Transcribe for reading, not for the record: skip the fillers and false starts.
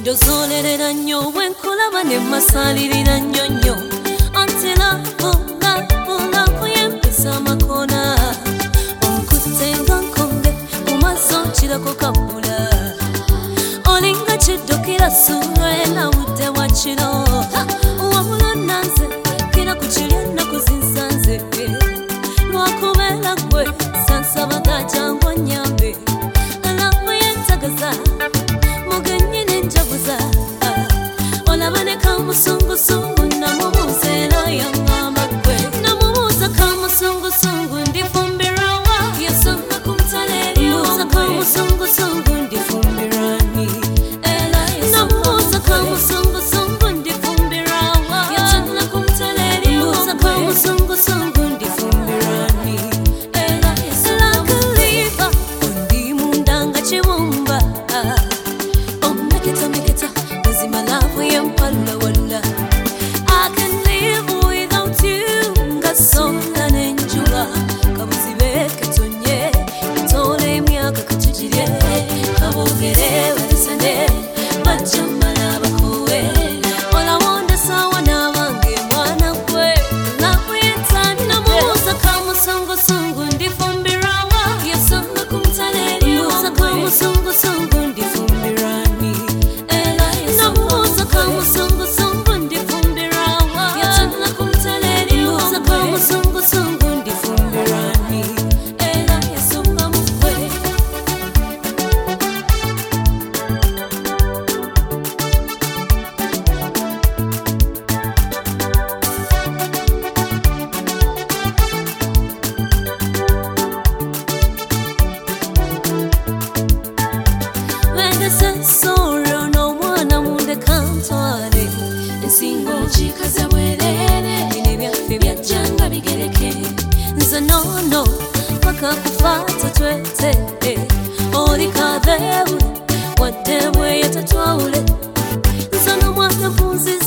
Dozolerera nnyo wenkulaba ne masalirira nnyo anti laavu yempisa amakona onkutte nga nkonge mu maaso nkirako kabula olinga kiddukira ssuula enawudde wakiro wabula nanze kira ku kiri ennaku zinsanze lwakubeera gwe sansabaga jangu onnyambe laavu yentagaza mugennyine njaguza olabane kamusungusungu namubuuza era yaŋŋamba gwe namubuuza kamusungusungu ndifumbirawa yasanga ku ntale eribuuza kamusungusungu ndifumbirani era namubuuza kamusungusungu ndifumbirawa yasanga ku ntale eribuuza kamusungusungu ndifumbirani era yasanga liva ondi munda nga kibumba Meketa, cause my love we am walula. I can live without you, gasonga nenjula. Kabuzibe ketonye, itole myaka kachujire. Kabogere wesane, bachambala bakowe. Ola wonda sawa na wange mwana kwe. Love yetani na muza kamusungu ndifumbirawa. Yasonga kumtaleri, muza kamusungu ndifumbirani. Kamusungu ndifumbirawa yatana kumtaleri muza kamusungu ndifumbirani era yasonga mukwe wende soro no mwana munde kantwale ensingo chikaza bwerere bine byaffe byajjanga bigereke nze nono paka kufata twete oli kadhebu wadde bwe yatatwawule nze n'omwana vunzi